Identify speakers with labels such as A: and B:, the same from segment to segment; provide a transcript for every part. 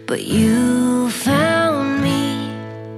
A: but you found me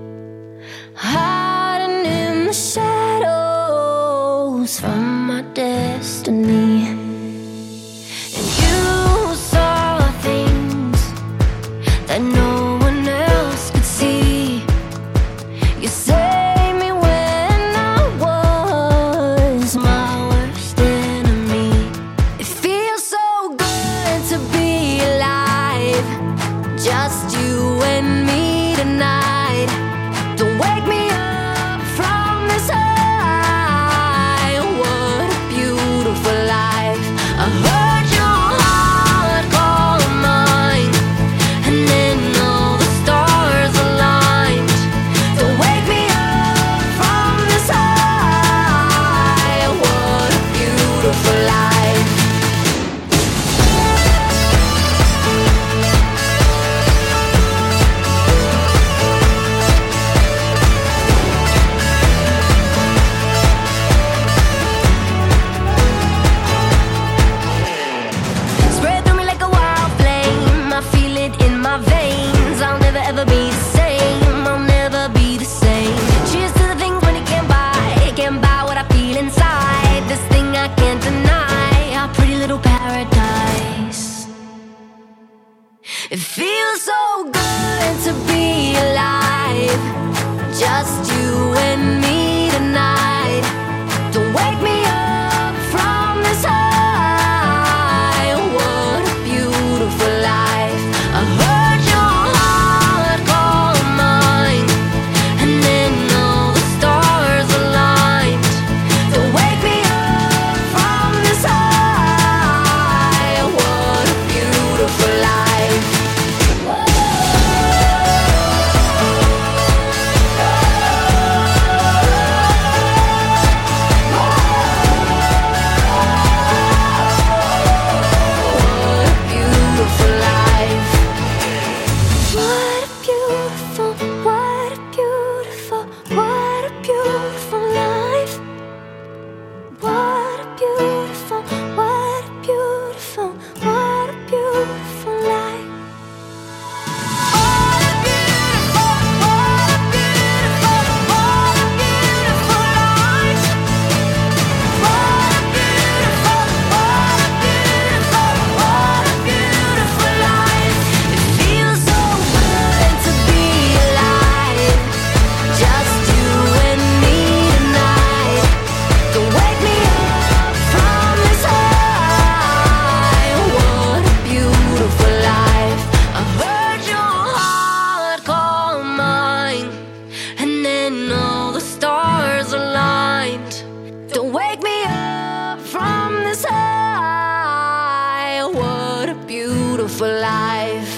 A: hiding in the shadows from my destiny. And you saw things that no one else could see. You saved me when I was my worst enemy. It feels so good to be alive, just you and me tonight. Don't wake me up from this high. What a beautiful life. I heard your heart call mine, and then all the stars aligned. Don't wake me up from this high. What a beautiful life. Spread through me like a wild flame. I feel it in my veins. I'll never ever be the same. I'll never be the same. Cheers to the things money can't buy. Can't buy what I feel inside. This thing I can't deny. Our pretty little paradise. It feels so good to be alive, just you and me tonight. Don't wake me up from this high. What a beautiful life. I heard your heart call mine, and then all the stars aligned. Don't wake me up from this high. What a beautiful life. Beautiful life. What a beautiful, what a beautiful, what a beautiful life. What a beautiful, what a beautiful, what a beautiful life. What a beautiful, what a beautiful, what a beautiful life. What a beautiful, what a beautiful, what a beautiful life. It feels so good to be alive, just you and me tonight. Don't wake me up from this high. What a beautiful life. I heard your heart call mine, and then all the stars aligned. Don't wake me up from this high. What a beautiful life.